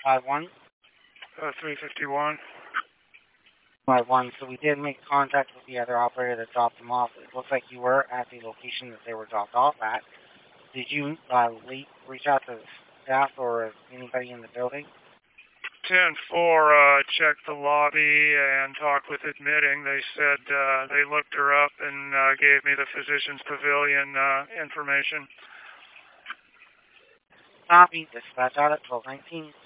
151. 351. 151. So we did make contact with the other operator that dropped them off. It looks like you were at the location that they were dropped off at. Did you reach out to staff or anybody in the building? 10-4 checked the lobby and talked with admitting. They said they looked her up and gave me the physician's pavilion information. Copy. Dispatch out at 1219.